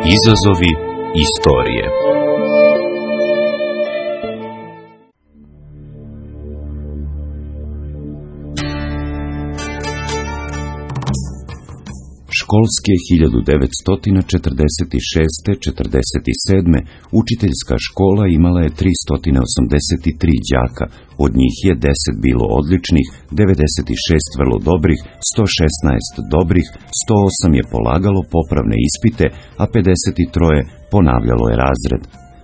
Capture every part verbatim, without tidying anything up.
Izazovi istorije. Školske hiljadu devetsto četrdeset šeste četrdeset sedme učiteljska škola imala je tristo osamdeset tri đaka, od njih je deset bilo odličnih, devedeset šest vrlo dobrih, sto šesnaest dobrih, sto osam je polagalo popravne ispite, a pedeset tri ponavljalo je razred.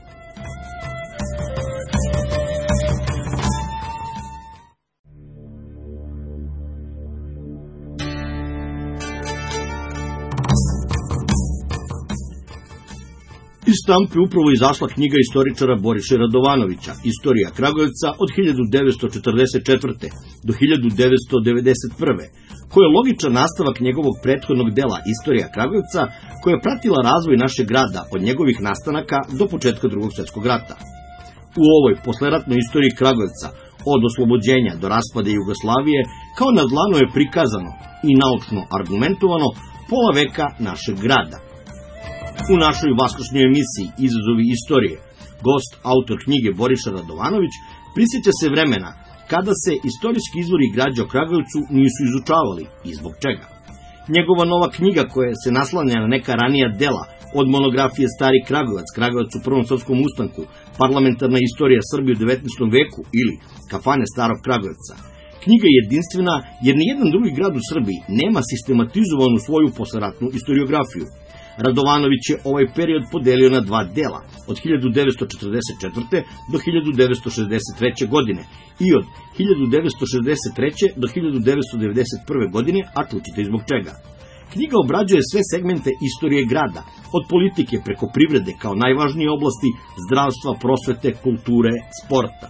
Iz štampe upravo izašla knjiga istoričara Boriše Radovanovića, Istorija Kragujevca od hiljadu devetsto četrdeset četvrte. do hiljadu devetsto devedeset prve. koja je logičan nastavak njegovog prethodnog dela Istorija Kragujevca, koja je pratila razvoj našeg grada od njegovih nastanaka do početka Drugog svjetskog rata. U ovoj posleratnoj istoriji Kragujevca, od oslobođenja do raspada Jugoslavije, kao na dlanu je prikazano i naučno argumentovano pola veka našeg grada. U našoj vaskršnjoj emisiji Izazovi istorije, gost, autor knjige Boriša Radovanović, prisjeća se vremena kada se istorijski izvori i građe o Kragujevcu nisu izučavali i zbog čega. Njegova nova knjiga, koja se naslanja na neka ranija dela, od monografije Stari Kragujevac, Kragujevac u Prvom svjetskom ustanku, Parlamentarna istorija Srbije u devetnaestom veku ili Kafane Starog Kragujevca. Knjiga je jedinstvena jer nijedan drugi grad u Srbiji nema sistematizovanu svoju posleratnu istoriografiju. Radovanović je ovaj period podelio na dva dela, od hiljadu devetsto četrdeset četvrte. do hiljadu devetsto šezdeset treće. godine i od hiljadu devetsto šezdeset treće. do hiljadu devetsto devedeset prve. godine, a čućete i zbog čega. Knjiga obrađuje sve segmente istorije grada, od politike preko privrede kao najvažnije oblasti, zdravstva, prosvete, kulture, sporta.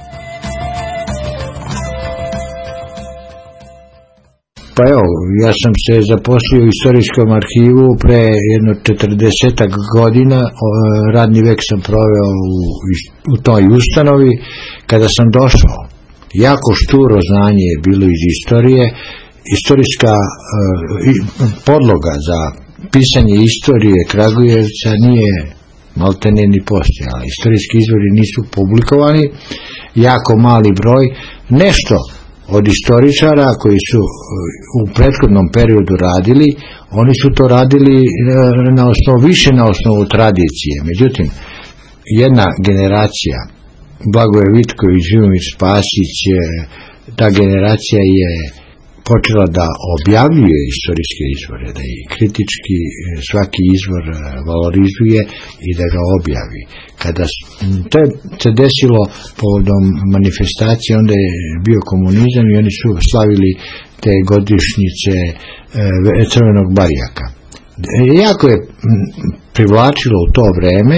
Pa evo, ja sam se zaposlio u istorijskom arhivu pre jedno četrdesetak godina, radni vek sam proveo u, u toj ustanovi. Kada sam došao, jako šturo znanje je bilo iz istorije, istorijska uh, podloga za pisanje istorije Kragujevca nije maltene ni postojala. Istorijski izvori nisu publikovani, jako mali broj, nešto od istoričara koji su u prethodnom periodu radili, oni su to radili na osnovu, više na osnovu tradicije. Međutim, jedna generacija, Blagoje Vitković, Živomir Spasić, ta generacija je počela da objavljuje istorijske izvore, da i kritički svaki izvor valorizuje i da ga objavi. Kada to je se desilo povodom manifestacije, onda je bio komunizam i oni su slavili te godišnjice Crvenog barjaka. Jako je privlačilo u to vreme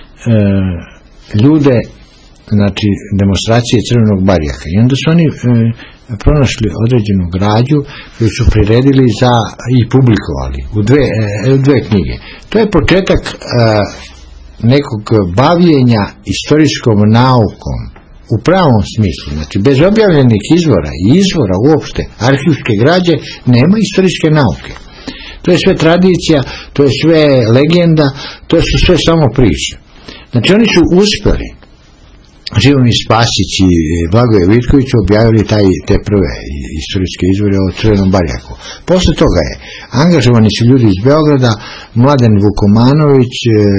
ljude, znači demonstracije Crvenog barjaka, i onda su oni pronašli određenu građu koju su priredili za i publikovali u dve, dve knjige. To je početak a, nekog bavljenja istorijskom naukom u pravom smislu. Znači, bez objavljenih izvora i izvora uopšte arhivske građe nema istorijske nauke. To je sve tradicija, to je sve legenda, to su sve samo priče. Znači, oni su uspeli, Živomir Spasić i Blagoje Vitković, objavili taj, te prve istorijske izvore o Crvenom barjaku. Posle toga je angažovani su ljudi iz Beograda, Mladen Vukomanović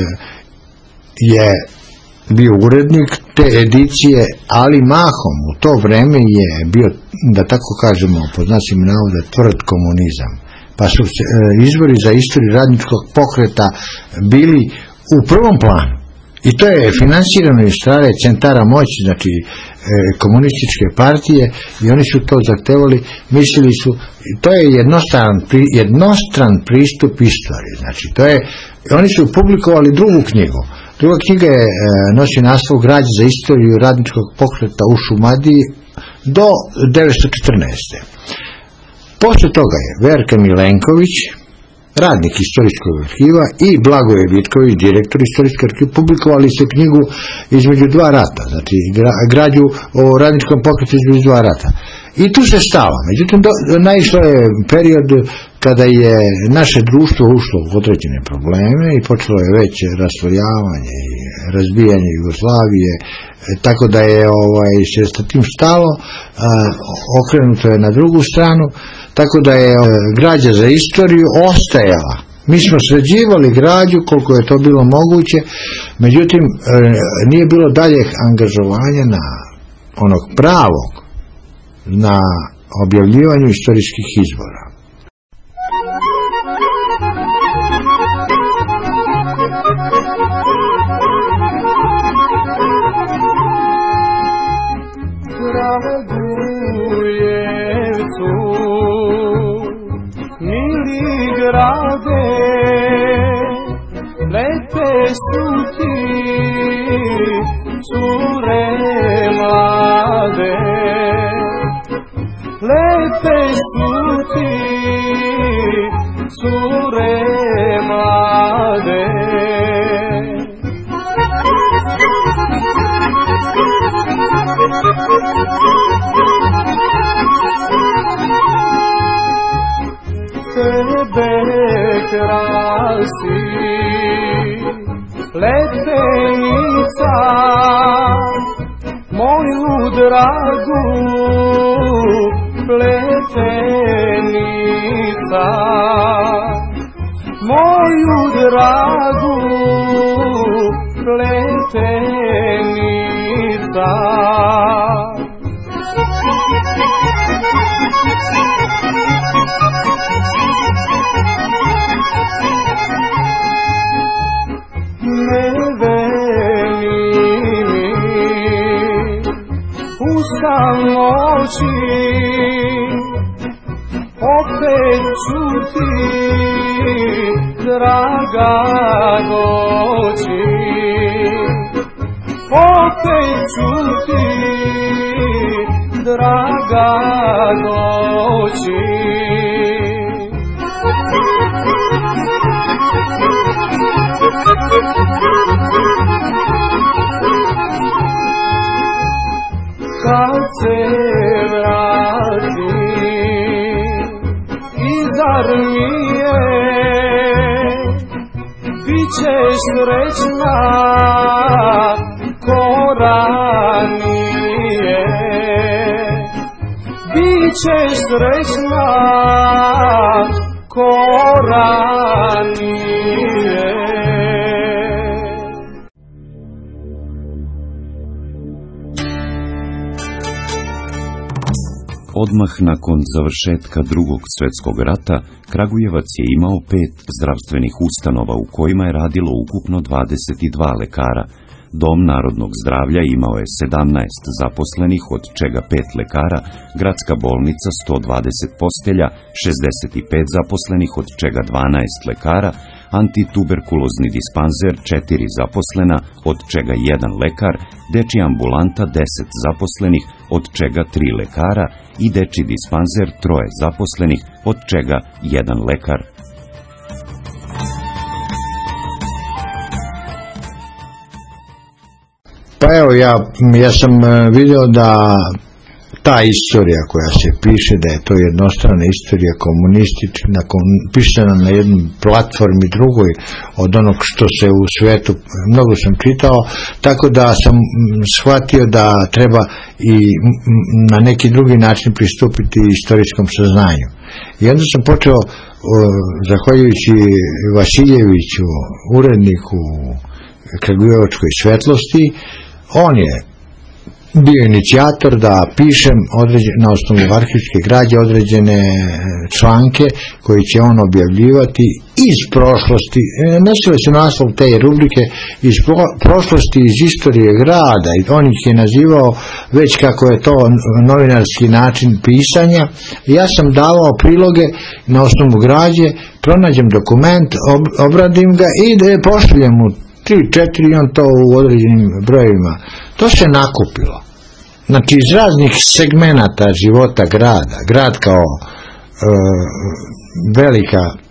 je bio urednik te edicije, ali mahom u to vreme je bio, da tako kažemo, po znacima navoda, tvrd komunizam. Pa su izvori za istoriju radničkog pokreta bili u prvom planu. I to je finansirano iz strane centara moći, znači e, komunističke partije, i oni su to zahtevali, mislili su, to je jednostran, jednostran pristup istoriji, znači to je, oni su publikovali drugu knjigu. Druga knjiga je e, nosi naslov Građe za istoriju radničkog pokreta u Šumadiji do devetsto četrnaeste. Posle toga je Verka Milenković radnik istorijskog arhiva, i Blagoje Vitković, direktor istorijskog arhiva, publikovali su knjigu između dva rata, znači građu o radničkom pokretu između dva rata. I tu se stalo. Međutim, do, naišlo je period kada je naše društvo ušlo u određene probleme i počelo je već raslojavanje i razbijanje Jugoslavije, tako da je ovaj, se sa tim stalo, a, okrenuto je na drugu stranu, tako da je a, građa za istoriju ostajala. Mi smo sređivali građu koliko je to bilo moguće, međutim a, nije bilo daljeg angažovanja na onog pravog, na objavljivanju istorijskih izvora. Kragujevcu, mili grade, lepe su ti cure mlade, lepe su ti cure mlade. Tebe krasi letenica, moju dragu pletenica, moju dragu pletenica. Ne veni mi u samoći, opet ću ti, draga, doći, opet ću ti, draga, doći. Kad se vrati iz armije, bit ćeš srećna ko ranije, bit ćeš srećna ko ranije. Odmah nakon završetka Drugog svjetskog rata, Kragujevac je imao pet zdravstvenih ustanova u kojima je radilo ukupno dvadeset dva lekara. Dom narodnog zdravlja imao je sedamnaest zaposlenih, od čega pet lekara, gradska bolnica sto dvadeset postelja, šezdeset pet zaposlenih, od čega dvanaest lekara, antituberkulozni dispanzer četiri zaposlena, od čega jedan lekar, dečija ambulanta deset zaposlenih, od čega tri lekara, i dečiji dispanzer troje zaposlenih, od čega jedan lekar. Pa evo, ja, ja sam video da ta istorija koja se piše, da je to jednostrana istorija komunistična, pisana na jednoj platformi drugoj od onog što se u svetu, mnogo sam čitao, tako da sam shvatio da treba i na neki drugi način pristupiti istorijskom saznanju. I onda sam počeo, zahvaljujući Vasiljeviću, uredniku Kragujevačkoj svetlosti, on je bio inicijator da pišem određen, na osnovu arhivske građe određene članke koji će on objavljivati iz prošlosti, nosile se naslov te rubrike iz prošlosti, iz istorije grada, i on ih je nazivao već kako je to novinarski način pisanja. Ja sam davao priloge na osnovu građe, pronađem dokument, ob, obradim ga i da je pošaljem mu tri, četiri, on to u određenim brojevima. To se nakupilo. Znači, iz raznih segmenata života grada, grad kao e, velika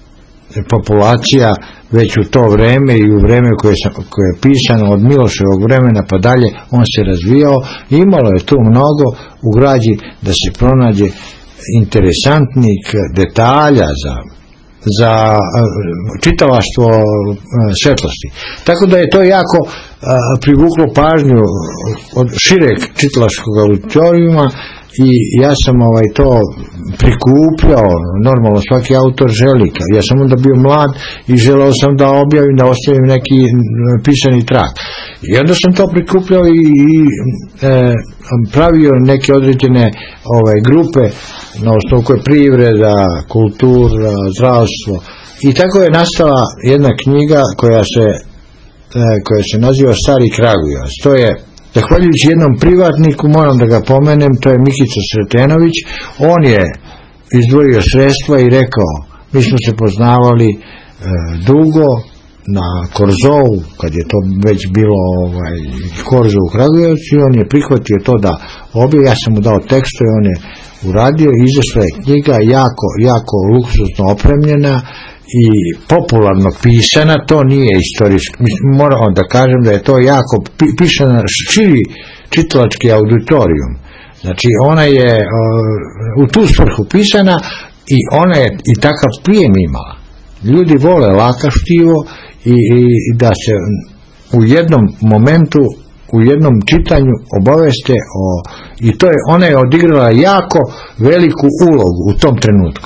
populacija već u to vreme i u vreme koje, sam, koje je pisano od Miloševog vremena pa dalje, on se razvijao. Imalo je tu mnogo u građi da se pronađe interesantnih detalja za, za čitalaštvo svetlosti. Tako da je to jako a, privuklo pažnju od šireg čitalaškog auditorijuma i ja sam ovaj to prikupljao. Normalno svaki autor želi, ja sam onda bio mlad i želeo sam da objavim, da ostavim neki pisani trag i onda sam to prikupljao i, i e, pravio neke određene ovaj, grupe na osnovu koje privreda, kultura, zdravstvo i tako je nastala jedna knjiga koja se e, koja se naziva Stari Kragujevac. To je zahvaljujući jednom privatniku, moram da ga pomenem, to je Mikica Sretenović. On je izdvojio sredstva i rekao, mi smo se poznavali e, dugo na Korzovu, kad je to već bilo ovaj, Korzo u Kragujevcu, i on je prihvatio to da obje, ja sam mu dao tekst i on je uradio, izašla je knjiga jako, jako luksuzno opremljena i popularno pisana, to nije istorijski, moram da kažem da je to jako pisana širi čitalački auditorijum, znači ona je uh, u tu svrhu pisana i ona je i takav prijem imala. Ljudi vole laka štivo i, i, i da se u jednom momentu, u jednom čitanju obaveste o, i to je, ona je odigrala jako veliku ulogu u tom trenutku.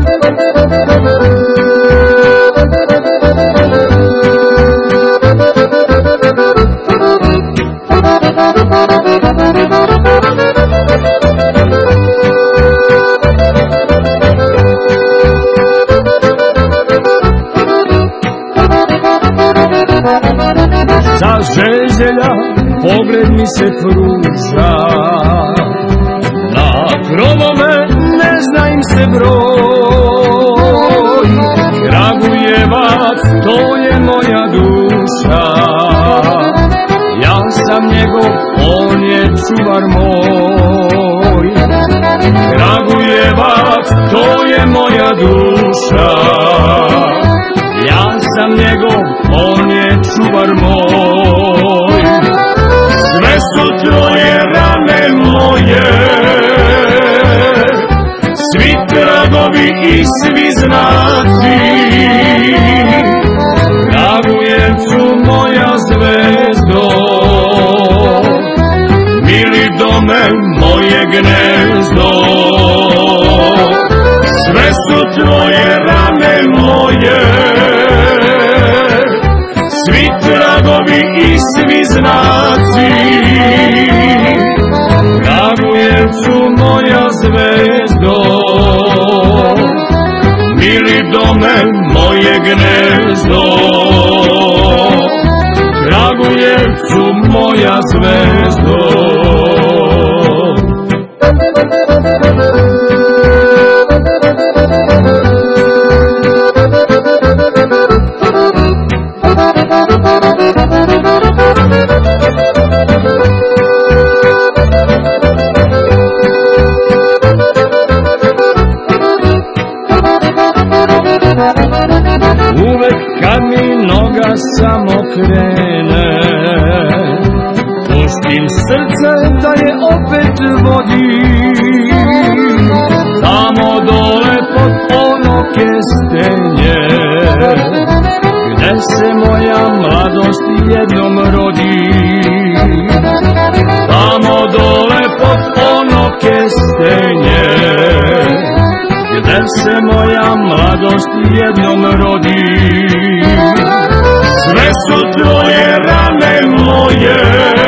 Za željelja pogled mi se pruža, na krovove ne zna im se broj. Kragujevac, to je moja duša, ja sam njegov, on je čuvar moj. Kragujevac, to je moja duša, ja sam njegov, on je čuvar moj. Sve su tvoje rane moje, svi tragovi i svi znaci. Kragujevcu moja zvezdo, mili dome moje gnezdo. Sve su tvoje rane moje, svi tragovi i svi znaci. Kragujevcu moja zvezdo, mili dome moje gnezdo. Kragujevcu moja zvezdo. Uvek kad mi noga samo krene, pustim srce da je opet vodi. Tamo dole pod ono kestenje, gde se moja mladost jednom rodi. Tamo dole pod ono kestenje, gde se moja mladost jednom rodi. Sve su tvoje rane moje,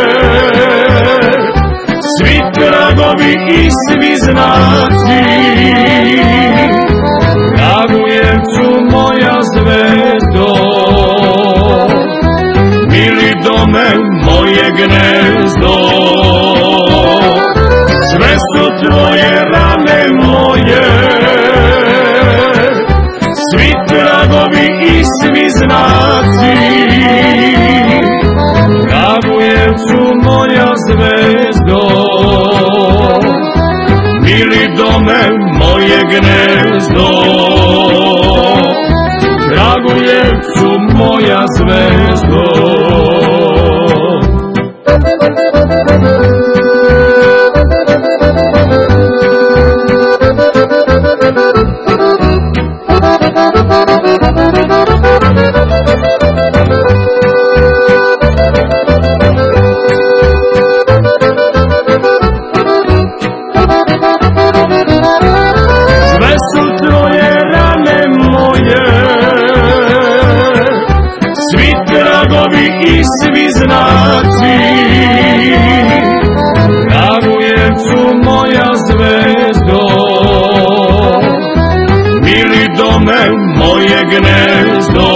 svi tragovi i svi znaci. Kragujevcu moja zvezdo, mili dome moje gnezdo. Sve su tvoje rane moje, svi tragovi i svi znaci. Kragujevcu moja zvezdo, mili dome moje gnezdo. zvezdo. Sve su tvoje rane moje, svi tragovi i svi znaci. Kragujevcu moja zvezdo, mili dome moje gnezdo.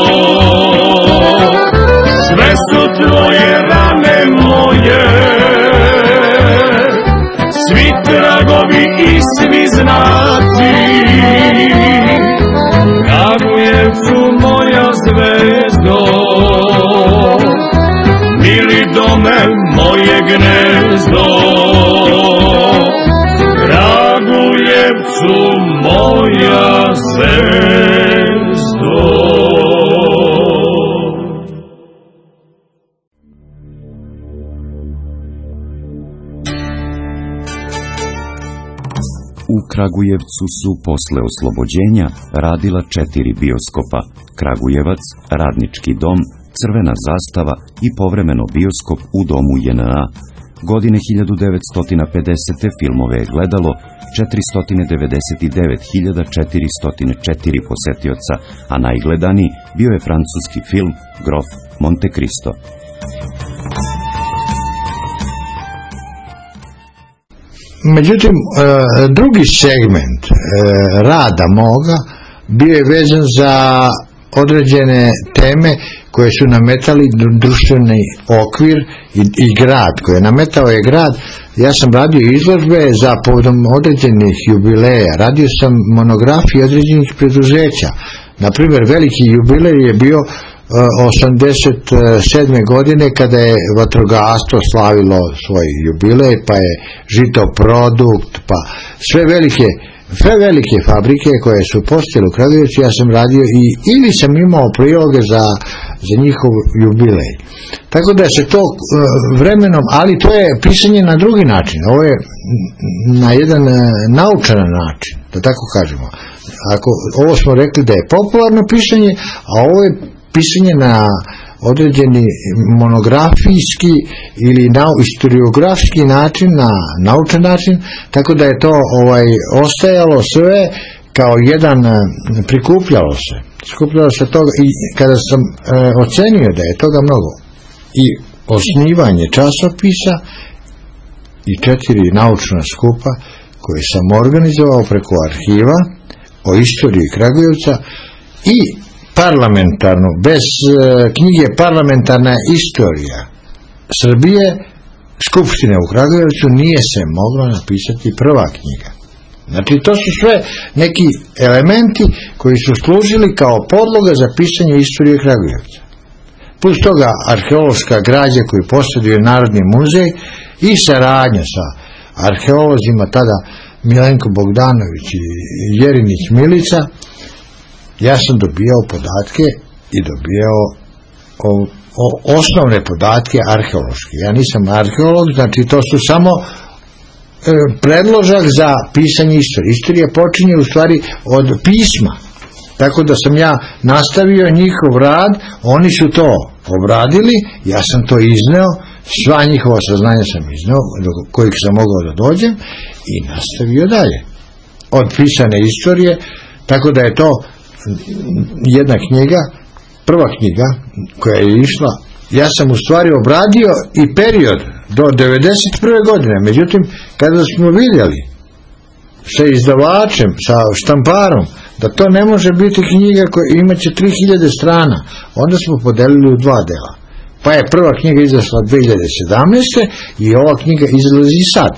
Sve su tvoje rane moje, svi tragovi i svi znaci. Kragujevcu moja zvezdo, mili dome moje gnezdo. Kragujevcu moja zvezdo. U Kragujevcu su posle oslobođenja radila četiri bioskopa: Kragujevac, Radnički dom, Crvena zastava i povremeno bioskop u domu J N A. Godine hiljadu devetsto pedesete filmove je gledalo četiristo devedeset devet hiljada četiristo četiri posetioca, a najgledaniji bio je francuski film Grof Monte Cristo. Međutim, drugi segment rada moga bio je vezan za određene teme koje su nametali društveni okvir i, i grad, koje je nametao je grad. Ja sam radio izložbe za povodom određenih jubileja, radio sam monografije određenih preduzeća. Naprimjer, veliki jubilej je bio osamdeset sedme godine kada je vatrogastvo slavilo svoj jubilej, pa je Žito Produkt, pa sve velike sve velike fabrike koje su postojale u Kragujevcu, ja sam radio i ili sam imao priloge za, za njihov jubilej. Tako da se to uh, vremenom, ali to je pisanje na drugi način, ovo je na jedan uh, naučan način, da tako kažemo. Ako, ovo smo rekli da je popularno pisanje, a ovo je pisanje na određeni monografijski ili na historiografski način, na naučan način, tako da je to ovaj ostajalo sve kao jedan, prikupljalo se skupljalo se toga i kada sam e, ocenio da je toga mnogo i osnivanje časopisa i četiri naučna skupa koje sam organizovao preko arhiva o istoriji Kragujevca i parlamentarno, bez e, knjige Parlamentarna istorija Srbije, Skupštine u Kragujevcu, nije se mogla napisati prva knjiga. Znači, to su sve neki elementi koji su služili kao podloga za pisanje istorije Kragujevca. Plus toga, arheološka građa koju posjeduje Narodni muzej i saradnja sa arheolozima, tada Milenko Bogdanović i Jerinić Milica, ja sam dobijao podatke i dobijao o, o, osnovne podatke arheološke. Ja nisam arheolog, znači to su samo e, predložak za pisanje istorije. Istorija počinje u stvari od pisma. Tako da sam ja nastavio njihov rad, oni su to obradili, ja sam to izneo, sva njihova saznanja sam izneo, do kojih sam mogao da dođem i nastavio dalje. Od pisane istorije, tako da je to jedna knjiga, prva knjiga koja je išla, ja sam u stvari obradio i period do devedeset prve godine, međutim kada smo vidjeli sa izdavačem, sa štamparom, da to ne može biti knjiga koja imaće tri hiljade strana, onda smo podelili u dva dela. Pa je prva knjiga izašla dve hiljade sedamnaeste i ova knjiga izlazi sad.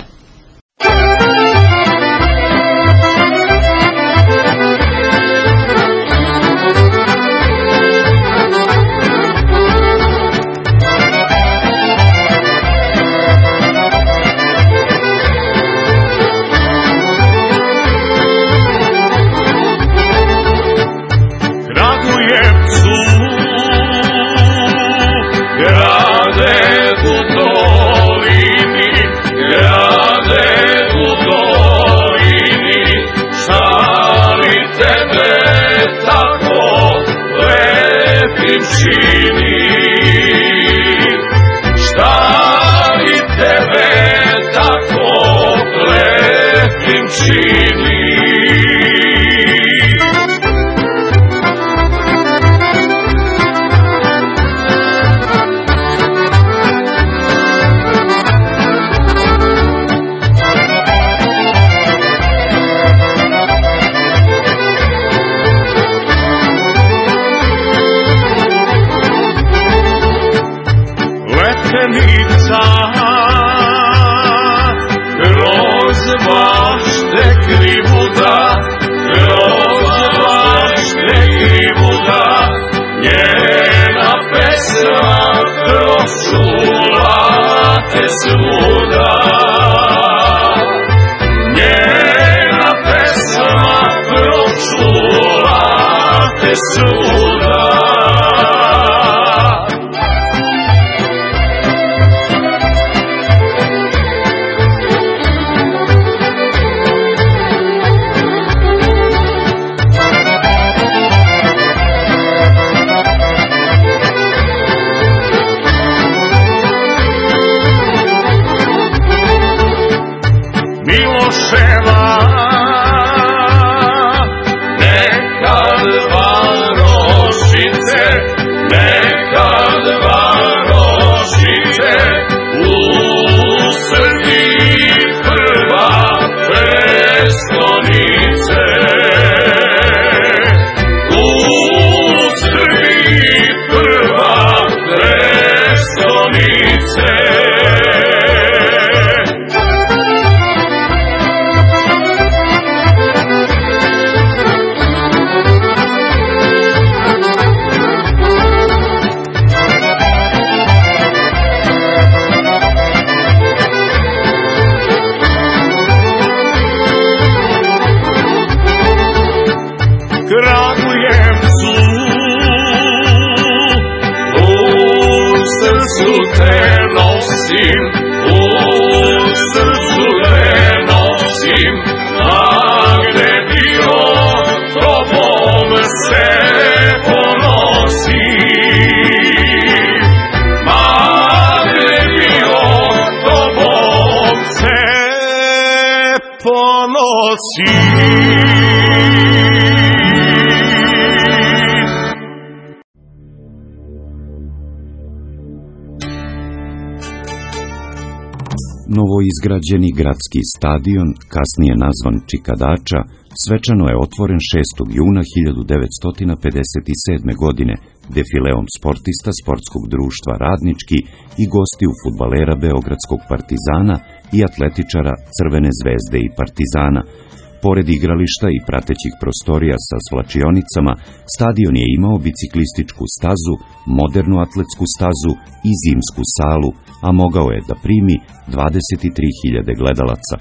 lepim čini, šta li tebe tako lepim čini? Letenica kroz bašte krivuda, kroz bašte krivuda, njena pesma pročula te svuda. Njena pesma pročula te svuda. Miloševa nekad varošice, nekad varošice, u Srbiji prva prestonice. U Srbiji prva prestonice. Kragujevcu u srcu te nosim, u srcu te nosim, a gde bio tobom se ponosim, a gde bio tobom se ponosim. Novoizgrađeni gradski stadion, kasnije nazvan Čikadača, svečano je otvoren šestog juna hiljadu devetsto pedeset sedme. godine defileom sportista Sportskog društva Radnički i gostiju fudbalera Beogradskog Partizana i atletičara Crvene zvezde i Partizana. Pored igrališta i pratećih prostorija sa svlačionicama, stadion je imao biciklističku stazu, modernu atletsku stazu i zimsku salu, a mogao je da primi dvadeset tri hiljade gledalaca.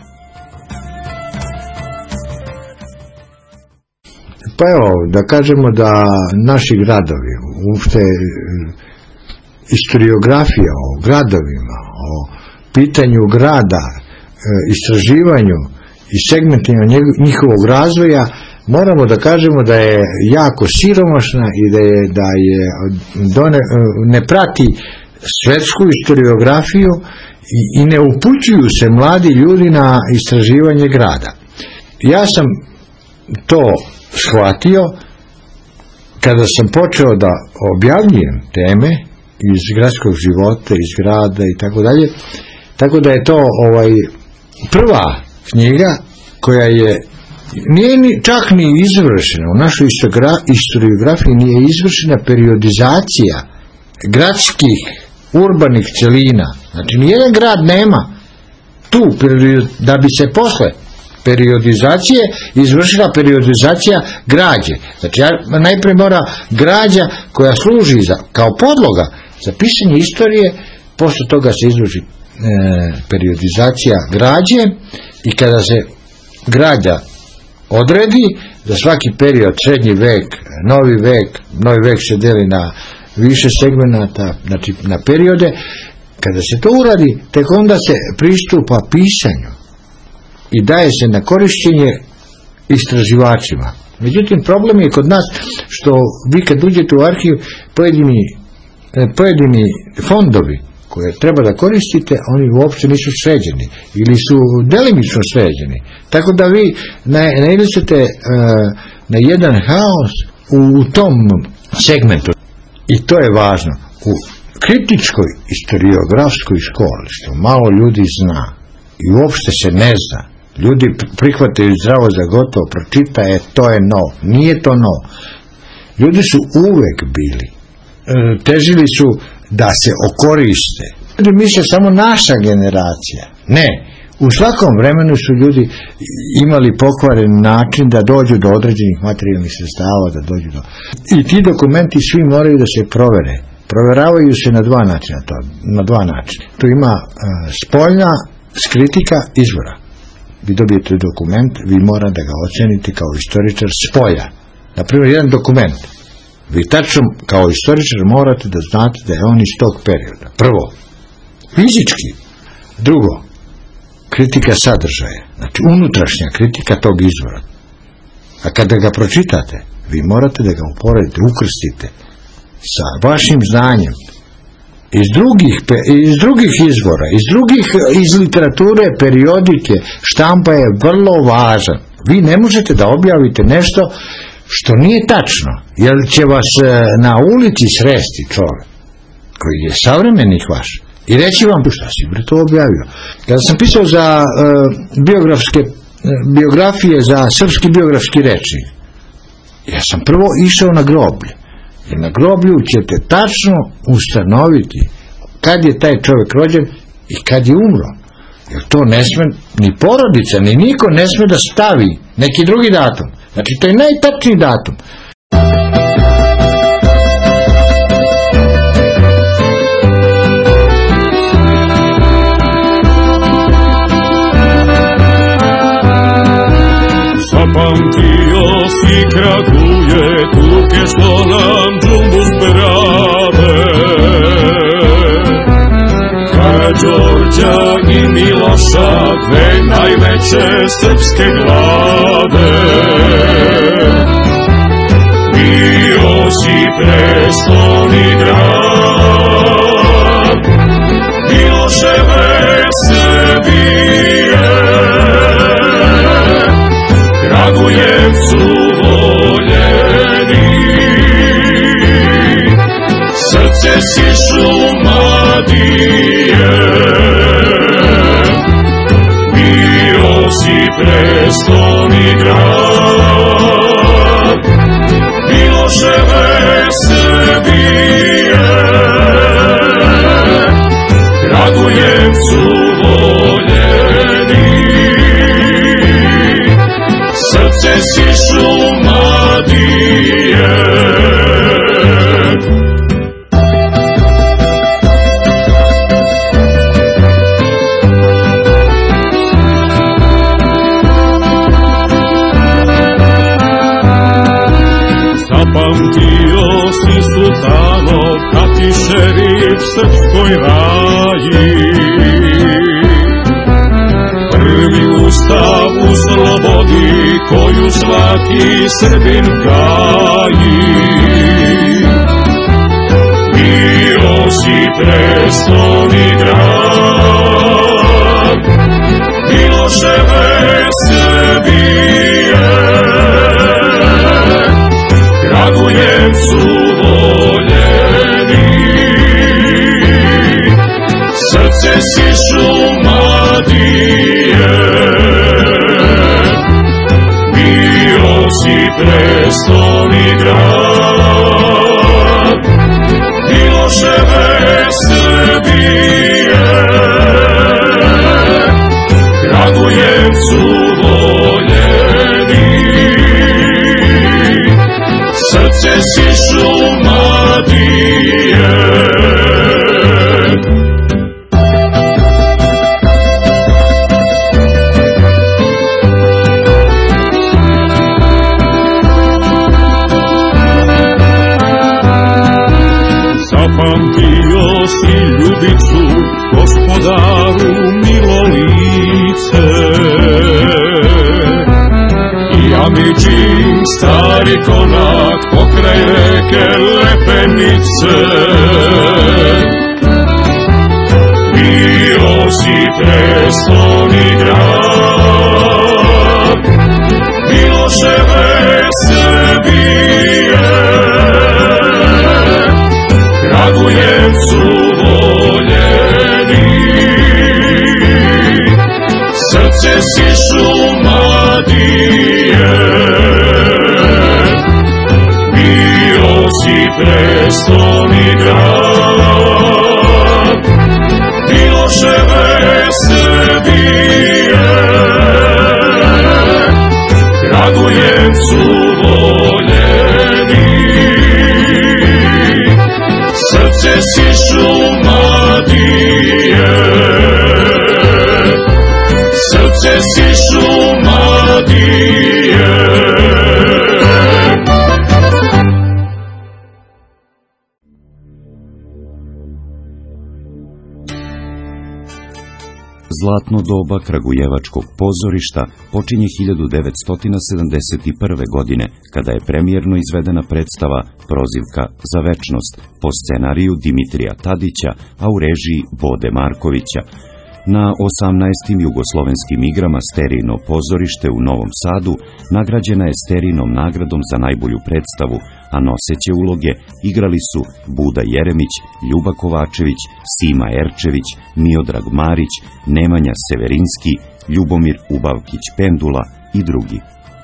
Pa evo, da kažemo da naši gradovi, uopšte istoriografija o gradovima, o pitanju grada, istraživanju i segmentima njihovog razvoja, moramo da kažemo da je jako siromašna i da je, da je done, ne prati svetsku istoriografiju i, i ne upućuju se mladi ljudi na istraživanje grada. Ja sam to shvatio kada sam počeo da objavljujem teme iz gradskog života, iz grada i tako dalje, tako da je to ovaj prva knjiga koja je nije ni, čak ni izvršena, u našoj istoriografiji nije izvršena periodizacija gradskih urbanih celina. Znači, nijedan grad nema tu, da bi se posle periodizacije izvršila periodizacija građe. Znači, najpre mora građa koja služi za, kao podloga za pisanje istorije, posle toga se izvrši e, periodizacija građe i kada se građa odredi za svaki period, srednji vek, novi vek, novi vek se deli na više segmenata, znači na periode, kada se to uradi, tek onda se pristupa pisanju i daje se na korišćenje istraživačima. Međutim, problem je kod nas što vi kad uđete u arhiv, pojedini, pojedini fondovi koje treba da koristite, oni uopće nisu sređeni ili su delimično sređeni. Tako da vi nailazite uh, na jedan haos u, u tom segmentu. I to je važno. U kritičkoj historiografskoj školi, što malo ljudi zna i uopšte se ne zna, ljudi prihvataju zdravo za gotovo, pročita je, to je no. Nije to no. Ljudi su uvek bili. E, težili su da se okoriste. Ljudi misle samo naša generacija. Ne. U svakom vremenu su ljudi imali pokvaren način da dođu do određenih materijalnih sredstava, da dođu do... I ti dokumenti svi moraju da se provere. Proveravaju se na dva načina. To, na dva načina. Tu ima uh, spoljna skritika izvora. Vi dobijete dokument, vi mora da ga ocenite kao istoričar spolja. Naprimjer, jedan dokument. Vi tačno kao istoričar morate da znate da je on iz tog perioda. Prvo, fizički. Drugo, kritika sadržaja. Znači, unutrašnja kritika tog izvora. A kada ga pročitate, vi morate da ga uporedite, ukrstite sa vašim znanjem iz drugih, iz drugih izvora, iz drugih, iz literature, periodike, štampa je vrlo važan. Vi ne možete da objavite nešto što nije tačno, jer će vas na ulici sresti čovjek koji je savremenik vaš i reći vam, šta si bre to objavio. Kada sam pisao za uh, biografske uh, biografije za srpski biografski rečnik, ja sam prvo išao na groblje. I na groblju ćete tačno ustanoviti kad je taj čovjek rođen i kad je umro. Jer to ne sme, ni porodica, ni niko ne sme da stavi neki drugi datum. Znači, to je najtačniji datum. Zapamtio si Kraguje, tuke što nam džumbus brade. Karađorđa i Miloša, dve najveće srpske glade. Bio si prestolni grad Miloševe Srbije, Kragujevcu voljeni, srce si Šumadije. Bio si prestolni grad Miloševe Srbije, Kragujevcu voljeni, srce si Šumadije. Zapamtio si Sultanov kad i šerif srpskoj raji, prvi ustav u slobodi koju svaki Srbin gaji. Bio si prestolni grad Miloševe Srbije, Kragujevcu voljeni, srce si Šumadije. Bio si prestolni grad Miloševe Srbije, Kragujevcu voljeni, srce si Šumadije. Zapamtio si Ljubicu, gospodaru milolice, i Amidžin sta stari konak pokraj reke Lepenice. Bio si prestoni grad Miloševe Srbije, Kragujevcu voljeni, srce si Šumadije. Bio si prestoni grad Miloševe Srbije, Kragujevcu voljeni, srce si Šumadije, srce si Šumadije. Zlatno doba kragujevačkog pozorišta počinje hiljadu devetsto sedamdeset prve. godine, kada je premijerno izvedena predstava Prozivka za večnost po scenariju Dimitrija Tadića, a u režiji Bode Markovića. Na osamnaestim jugoslovenskim igrama Sterijino pozorište u Novom Sadu nagrađena je Sterijinom nagradom za najbolju predstavu, a noseće uloge igrali su Buda Jeremić, Ljuba Kovačević, Sima Erčević, Miodrag Marić, Nemanja Severinski, Ljubomir Ubavkić Pendula i drugi.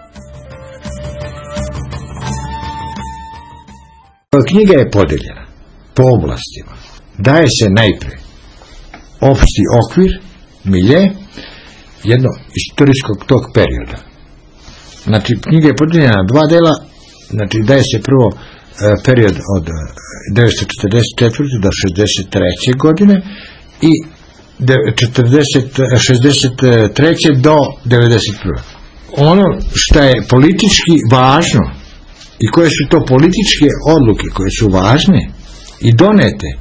Knjiga je podeljena po oblastima. Daje se najpre opšti okvir, milje, jedno istorijskog tog perioda. Znači, knjiga je podeljena na dva dela, znači daje se prvo e, period od devetsto četrdeset četvrte do šezdeset treće. godine i šezdeset treće do devedeset prve. Ono što je politički važno i koje su to političke odluke koje su važne i donete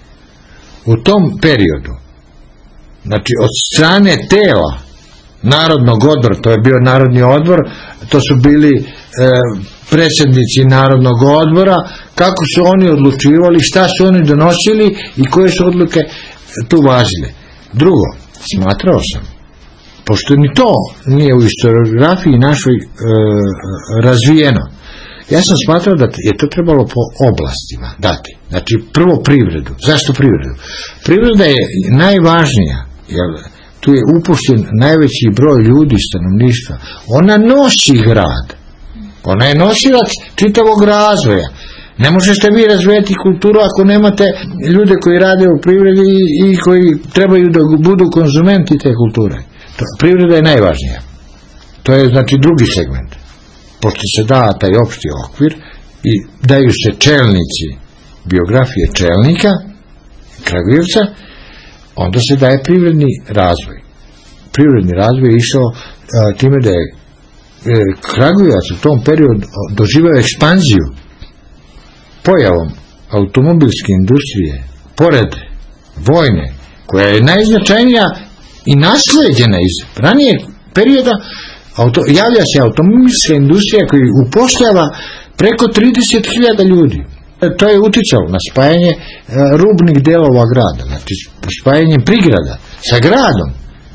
u tom periodu, znači od strane tela Narodnog odbora, to je bio Narodni odbor, to su bili e, predsjednici Narodnog odbora, kako su oni odlučivali, šta su oni donosili i koje su odluke tu važile. Drugo, smatrao sam, pošto ni to nije u historiografiji našoj e, razvijeno, ja sam smatrao da je to trebalo po oblastima dati. Znači, prvo privredu. Zašto privredu? Privreda je najvažnija, jer tu je upušten najveći broj ljudi, stanovništva. Ona nosi grad. Ona je nosilac čitavog razvoja. Ne možete vi razvijati kulturu ako nemate ljude koji rade u privredi i koji trebaju da budu konzumenti te kulture. To, privreda je najvažnija. To je, znači, drugi segment. Pošto se da taj opšti okvir i daju se čelnici, biografije čelnika Kragujevca, onda se daje privredni razvoj. Privredni razvoj je išao a, time da je e, Kragujevac u tom periodu doživao ekspanziju pojavom automobilske industrije, pored vojne, koja je najznačajnija i nasleđena iz ranije perioda. Auto, javlja se automobilska industrija koja upošljava preko trideset hiljada ljudi. To je uticalo na spajanje e, rubnih delova grada, znači spajanjem prigrada sa gradom.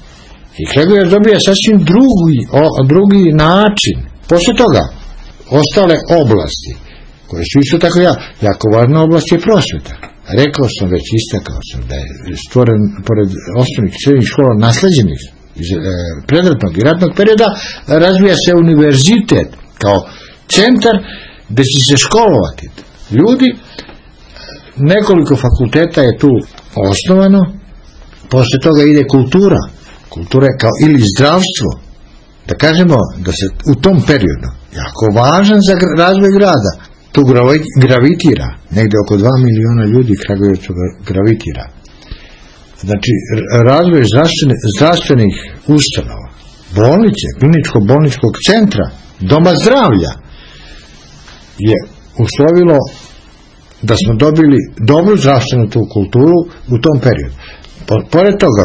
I Kragujevac dobija sasvim drugi, o, drugi način. Posle toga, ostale oblasti, koje su isto tako ja, jako važna oblast je prosveta. Rekao sam već, istakao sam da je stvoren, pored osnovnih i srednjih škola nasleđenih iz e, predratnog i ratnog perioda, razvija se univerzitet kao centar gde će se školovati ljudi. Nekoliko fakulteta je tu osnovano, posle toga ide kultura, kultura je kao ili zdravstvo, da kažemo da se u tom periodu jako važan za razvoj grada, tu gravitira, negde oko dva miliona ljudi Kragujevcu gravitira. Znači, razvoj zdravstvenih ustanova, bolnice, kliničko-bolničkog centra, doma zdravlja je uslovilo da smo dobili dobru zdravstvenu tu kulturu u tom periodu. Pored toga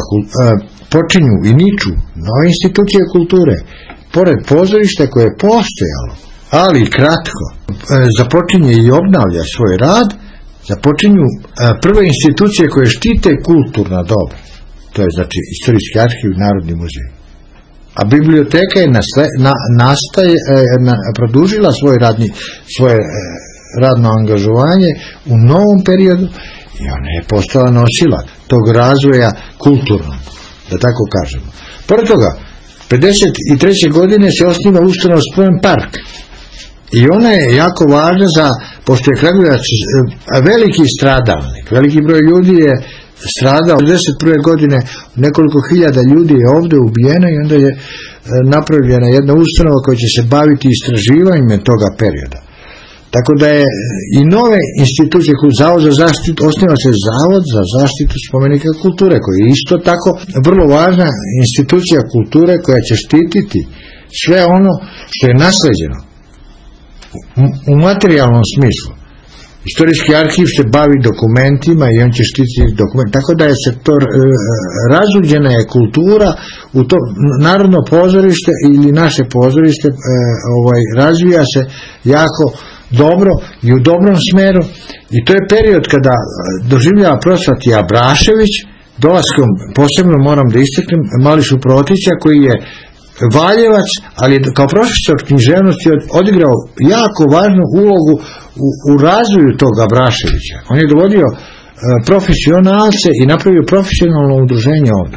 počinju i niču nove institucije kulture, pored pozorišta koje je postojalo ali kratko, započinje i obnavlja svoj rad, započinju prve institucije koje štite kulturna dobra. To je znači Istorijski arhiv i Narodni muzej. A biblioteka je nasle, na, nastaje, na, produžila svoj radni, svoje radno angažovanje u novom periodu i ona je postala nosilac tog razvoja kulturnog, da tako kažemo. Pored toga, pedeset treće godine se osniva ustanova Spomen park i ona je jako važna za, pošto je Kragujevac veliki stradalnik, veliki broj ljudi je stradao. pedeset prve godine nekoliko hiljada ljudi je ovdje ubijeno i onda je napravljena jedna ustanova koja će se baviti istraživanjem toga perioda. Tako da je i nove institucije, Zavod za zaštitu, osniva se Zavod za zaštitu spomenika kulture, koji je isto tako vrlo važna institucija kulture koja će štititi sve ono što je nasleđeno u materijalnom smislu. Istorijski arhiv se bavi dokumentima i on će štititi dokument. Tako da je se to razuđena je kultura u to narodno pozorište ili naše pozorište ovaj, razvija se jako dobro i u dobrom smeru i to je period kada doživljava prosvati Abrašević dolaskom, posebno moram da istaknem, Mališu Protića koji je Valjevac, ali kao profesor književnosti odigrao jako važnu ulogu u, u razvoju tog Abraševića. On je dovodio e, profesionalce i napravio profesionalno udruženje ovdje.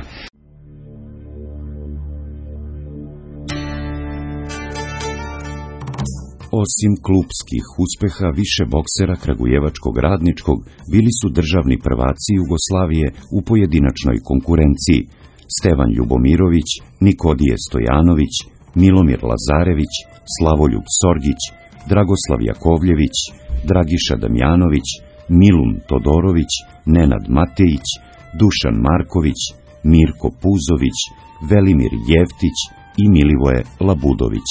Osim klupskih uspeha, više boksera kragujevačkog radničkog bili su državni prvaci Jugoslavije u pojedinačnoj konkurenciji: Stevan Ljubomirović, Nikodije Stojanović, Milomir Lazarević, Slavoljub Sorgić, Dragoslav Jakovljević, Dragiša Damjanović, Milun Todorović, Nenad Matejić, Dušan Marković, Mirko Puzović, Velimir Jevtić i Milivoje Labudović.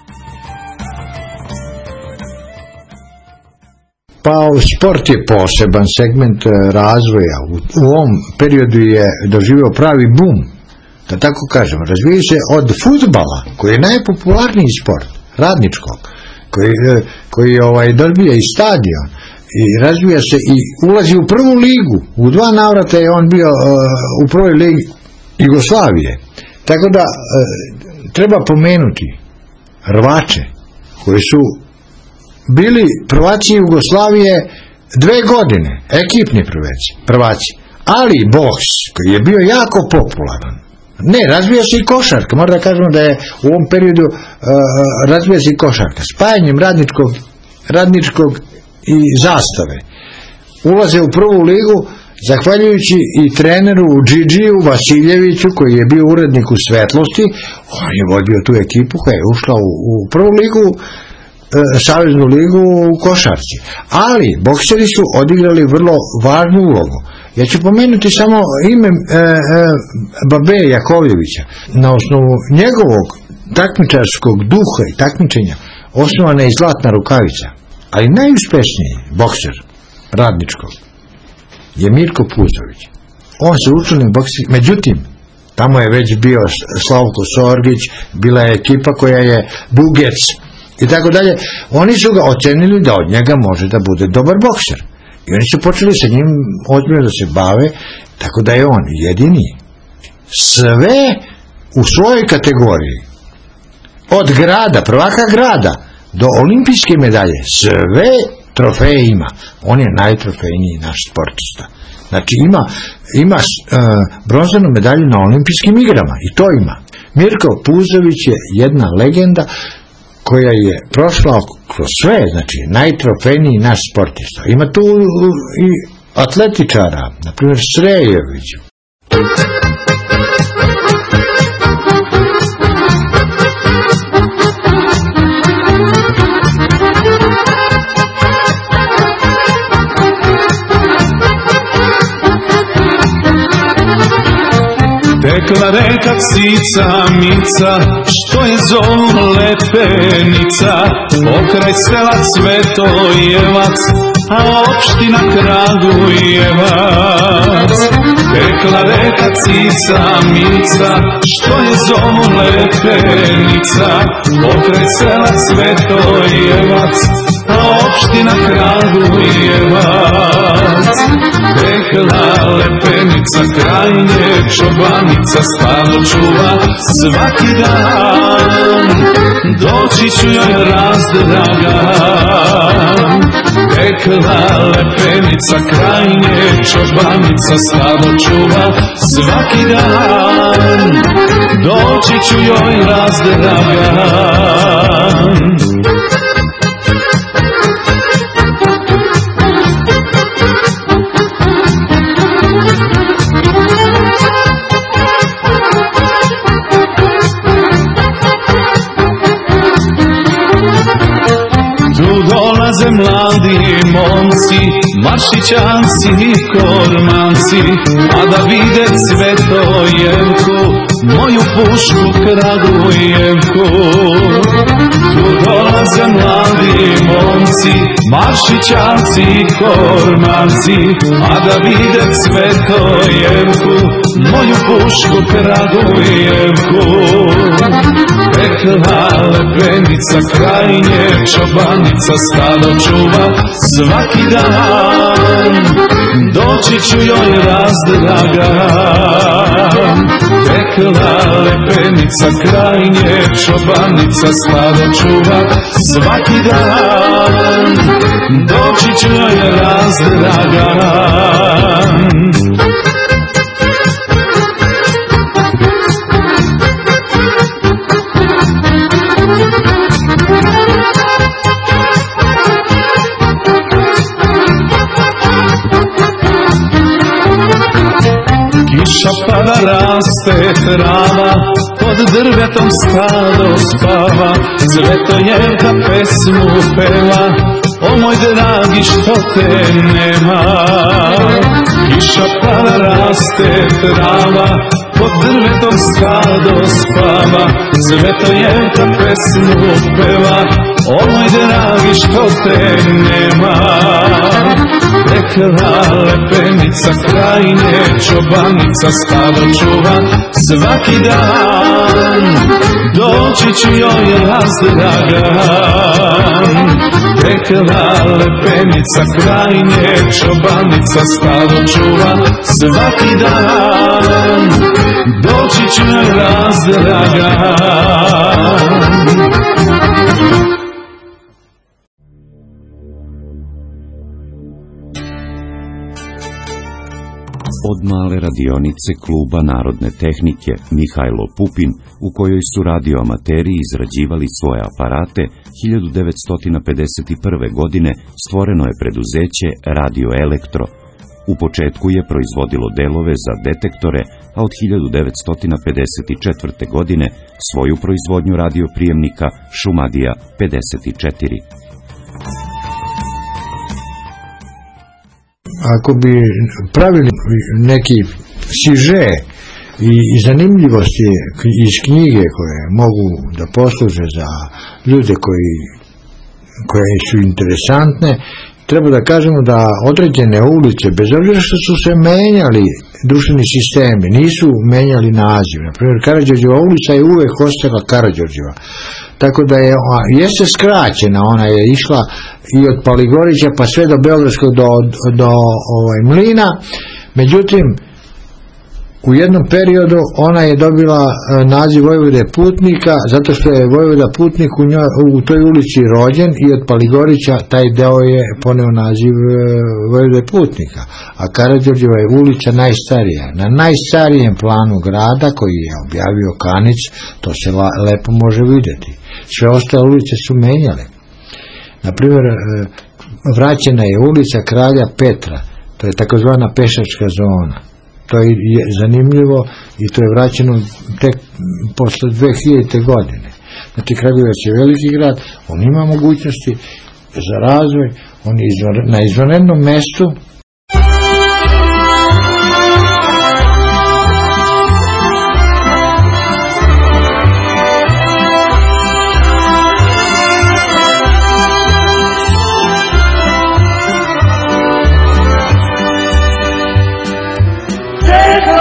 Pa sport je poseban segment razvoja. U, u ovom periodu je doživio pravi bum, da tako kažemo. Razvija se od fudbala, koji je najpopularniji sport, radničkog, koji, koji ovaj, dobija i stadion i razvija se i ulazi u prvu ligu. U dva navrata je on bio uh, u prvoj ligi Jugoslavije. Tako da uh, treba pomenuti Rvače, koji su bili prvaci Jugoslavije dve godine, ekipni prvaci, prvaci, ali boks koji je bio jako popularan. Ne, razvija se i košarka, moram da kažemo da je u ovom periodu uh, razvija se i košarka. Spajanjem radničkog, radničkog i Zastave ulaze u prvu ligu zahvaljujući i treneru Džidžiju Vasiljeviću koji je bio urednik u Svetlosti. On je vodio tu ekipu koja je ušla u, u prvu ligu, Saveznu ligu u košarci. Ali bokseri su odigrali vrlo važnu ulogu. Ja ću pomenuti samo ime e, e, Babe Jakovljevića. Na osnovu njegovog takmičarskog duha i takmičenja osnovana je Zlatna rukavica. Ali najuspešniji bokser radničkog je Mirko Puzović. On se učlanio u bokseri, međutim tamo je već bio Slavko Sorgić, bila je ekipa koja je Bugec i tako dalje. Oni su ga ocenili da od njega može da bude dobar bokser. I oni su počeli sa njim ozbiljno da se bave, tako da je on jedini sve u svojoj kategoriji. Od grada, prvaka grada, do olimpijske medalje, sve trofeje ima. On je najtrofejniji naš sportista. Znači ima, ima uh, bronzanu medalju na olimpijskim igrama i to ima. Mirko Puzović je jedna legenda koja je prošla kroz sve, znači najtrofejniji naš sportista. Ima tu i atletičara, na primjer Srejević. Tekla reka psica Mica, što je zovu Lepenica, pokraj sela Svetojevac, a opština Kragujevac. tekla reka cica mica, što je zovu lepenica, pokraj sela Svetojevac, a opština Kragujevac. Tekla lepenica kraj nje, čobanica stado čuva svaki dan, doći ću joj razdragan. Tekla lepenica kraj nje, čobanica stado čuva svaki dan, doći ću joj razdragan. Dolaze mladi momci, maršićanci i kormanci, a da vide Cvetojevku, moju pušku Kragujevku. Tu dolaze mladi momci, maršićanci i kormanci, a da vide Cvetojevku, moju pušku Kragujevku. Tekla lepenica kraj nje, čobanica stado čuva svaki dan, doći ću joj razdragan. Tekla lepenica kraj nje, čobanica stado čuva svaki dan, doći ću joj razdragan. Kiša pada, raste trava, pod drvetom stado spava, Cvetojevka pesmu peva, o moj dragi što te nema. Kiša pada, raste trava, pod drvetom stado spava, Cvetojevka pesmu peva, o moj dragi što te nema. Tekla lepenica kraj nje, čobanica stado čuva svaki dan, doći ću joj razdragan. Tekla lepenica kraj nje, čobanica stado čuva svaki dan, doći ću joj razdragan. Od male radionice Kluba narodne tehnike Mihajlo Pupin, u kojoj su radioamateri izrađivali svoje aparate, hiljadu devetsto pedeset prve. godine stvoreno je preduzeće Radio Elektro. U početku je proizvodilo delove za detektore, a od hiljadu devetsto pedeset četvrte. godine svoju proizvodnju radioprijemnika Šumadija pedeset četiri. Ako bi pravili neki siže i, i zanimljivosti iz knjige koje mogu da posluže za ljude koji, koje su interesantne, treba da kažemo da određene ulice, bez obzira što su se menjali društveni sistemi, nisu menjali naziv. Na primjer, Karađorđeva ulica je uvek ostala Karađorđeva. Tako da je, jeste skraćena, ona je išla i od Paligorića pa sve do Beogradskog do, do ovaj, Mlina, međutim u jednom periodu ona je dobila naziv Vojvode Putnika zato što je Vojvoda Putnik u, njoj, u toj ulici rođen i od Paligorića taj deo je poneo naziv Vojvode Putnika, a Karađorđeva je ulica najstarija. Na najstarijem planu grada koji je objavio Kanic, to se lepo može vidjeti. Sve ostale ulice su menjale. Naprimjer, vraćena je ulica Kralja Petra, to je takozvana pešačka zona. To je zanimljivo i to je vraćeno tek posle dve hiljadite. godine. Znači, Kragujevac je veliki grad, on ima mogućnosti za razvoj, on je na izvanrednom mestu. Tekla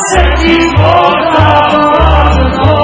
se i voda hladno.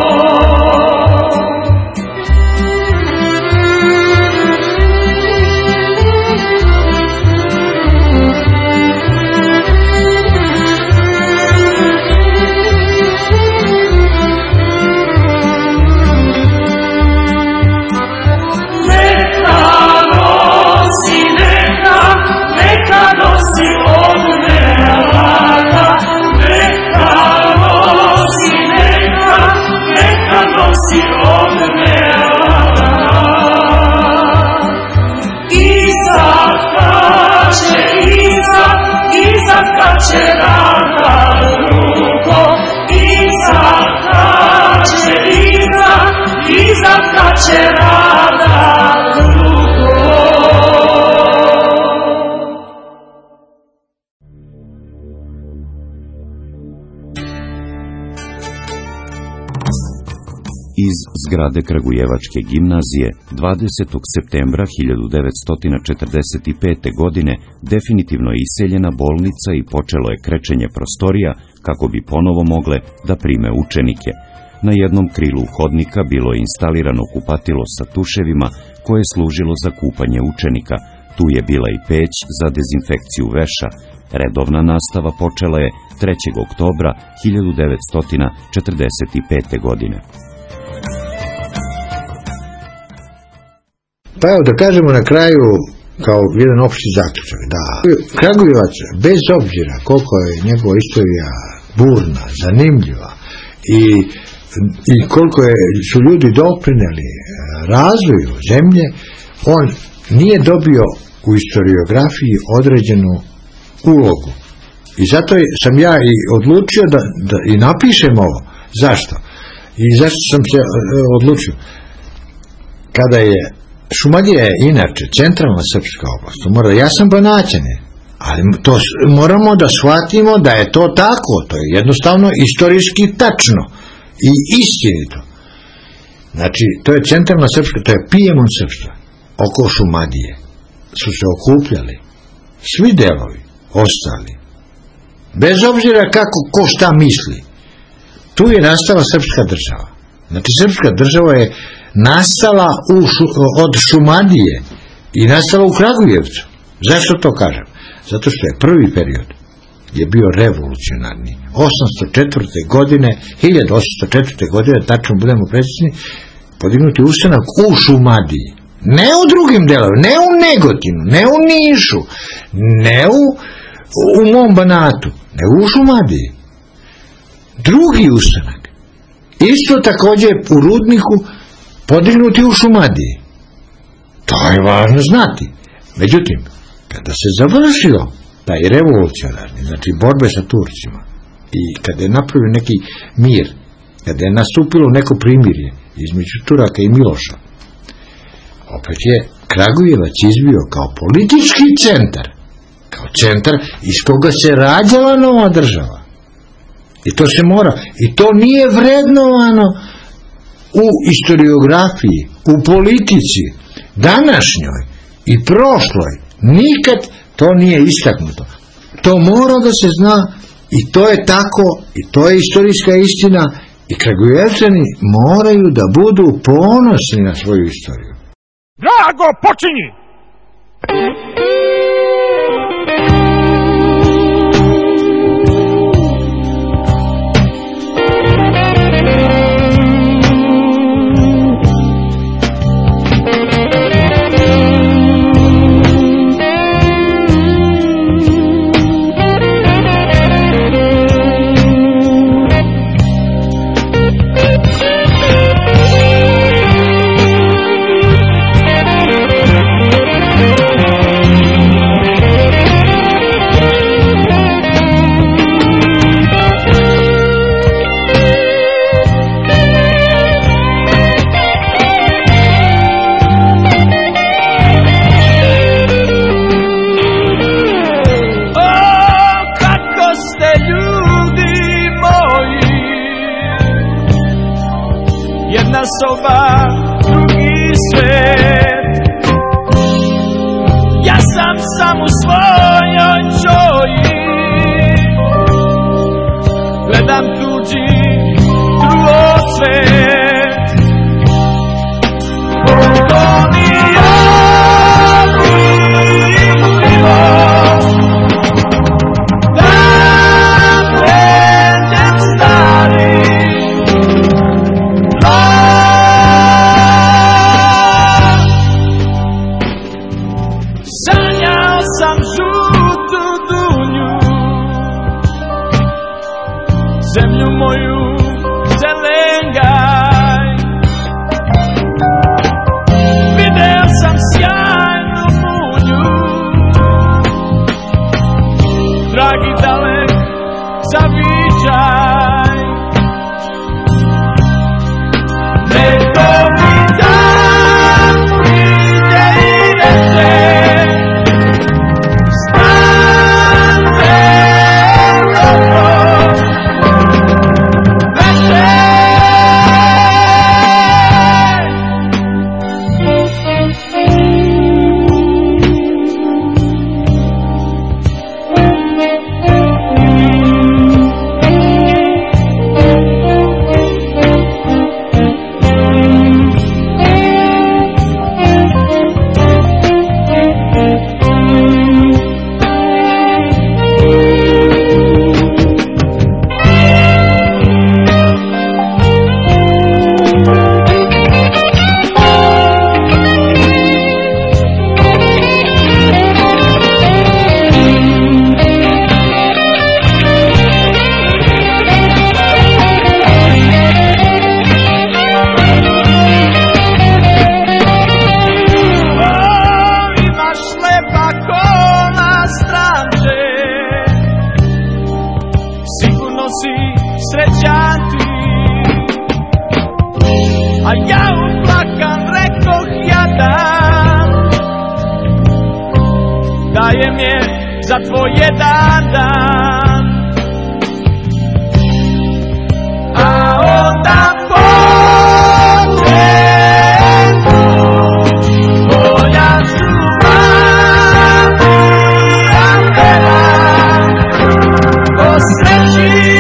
Iz zgrade Kragujevačke gimnazije dvadesetog septembra hiljadu devetsto četrdeset pete. godine definitivno je iseljena bolnica i počelo je krečenje prostorija kako bi ponovo mogle da prime učenike. Na jednom krilu hodnika bilo je instalirano kupatilo sa tuševima koje je služilo za kupanje učenika. Tu je bila i peć za dezinfekciju veša. Redovna nastava počela je trećeg oktobra hiljadu devetsto četrdeset pete. godine. Pa evo da kažemo na kraju kao jedan opšti zaključak da Kragujevac, bez obzira koliko je njegova istorija burna, zanimljiva i, i koliko je, su ljudi doprineli razvoju zemlje, on nije dobio u istoriografiji određenu ulogu. I zato sam ja i odlučio da, da i napišem ovo. Zašto? I zašto sam se odlučio? Kada je Šumadija je inače centralna srpska oblast, to mora, ja sam Banaćanin, ali to moramo da shvatimo da je to tako, to je jednostavno istorijski tačno i istinito. Znači, to je centralna srpska, to je Pijemont srpstva. Oko Šumadije su se okupljali svi delovi, ostali. Bez obzira kako, ko šta misli, tu je nastala srpska država. Znači, srpska država je nastala u šu, od Šumadije i nastala u Kragujevcu. Zašto to kažem? Zato što je prvi period je bio revolucionarni. osamsto četvrte. godine, hiljadu osamsto četvrte. godine, tačno budemo precizni, podignuti ustanak u Šumadiji. Ne u drugim delovima, ne u Negotinu, ne u Nišu, ne u, u mom Banatu, nego u Šumadiji. Drugi ustanak. Isto također u Rudniku podignuti u Šumadiji. To je važno znati. Međutim, kada se završio taj revolucionarni, znači borbe sa Turcima, i kada je napravio neki mir, kada je nastupilo neko primirje između Turaka i Miloša, opet je Kragujevac izbio kao politički centar, kao centar iz koga se rađala nova država. I to se mora, i to nije vrednovano u historiografiji, u politici, današnjoj i prošloj. Nikad to nije istaknuto. To mora da se zna i to je tako, i to je istorijska istina i Kragujevčani moraju da budu ponosni na svoju istoriju. Drago, počinji! soba, drugi svet. Ja sam sam u svojoj čoji, gledam sam žutu dunju, zemlju moju zelengaj. Video sam sjajnu munju, dragi dalek zavičaj. Neko mi dan pride i reče, stante loko, reče. A ja uplakan rekoh jadan, dajem je za tvoj jedan dan. A onda pođe tvoja zuba ja pevam o sreći.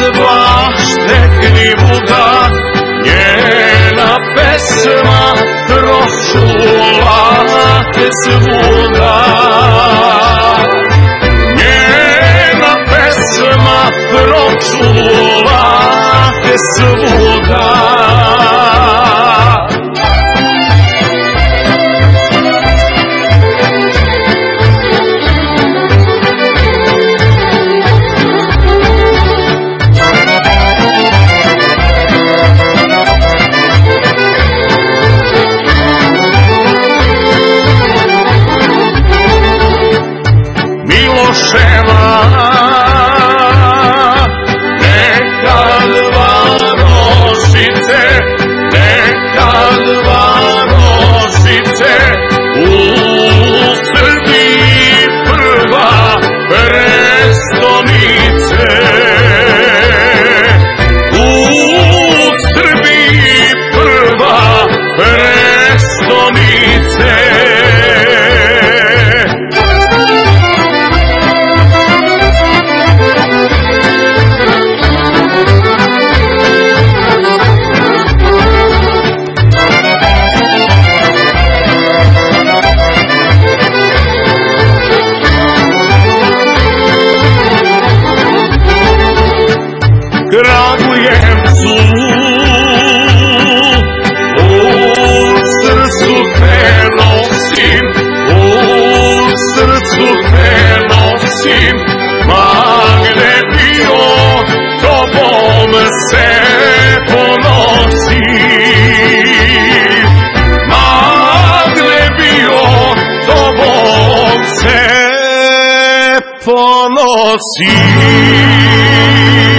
bašte krivuga, njena pesma pročula te svuda. Njena pesma pročula te svuda. Miloševa nekad varošice, nekad varošice, u Srbiji prva prestonice. U Srbiji prva prestonice. Kragujevcu, u srcu te nosim, u srcu te nosim, ma gde bio tobom se ponosim. Ma gde bio tobom se ponosim.